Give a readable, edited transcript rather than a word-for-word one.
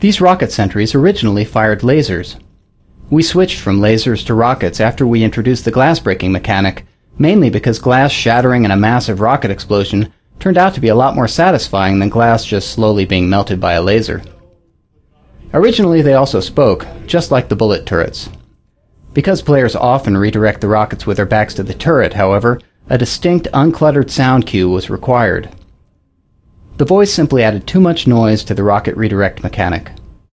These rocket sentries originally fired lasers. We switched from lasers to rockets after we introduced the glass-breaking mechanic, mainly because glass shattering in a massive rocket explosion turned out to be a lot more satisfying than glass just slowly being melted by a laser. Originally they also spoke, just like the bullet turrets. Because players often redirect the rockets with their backs to the turret, however, a distinct, uncluttered sound cue was required. The voice simply added too much noise to the rocket redirect mechanic.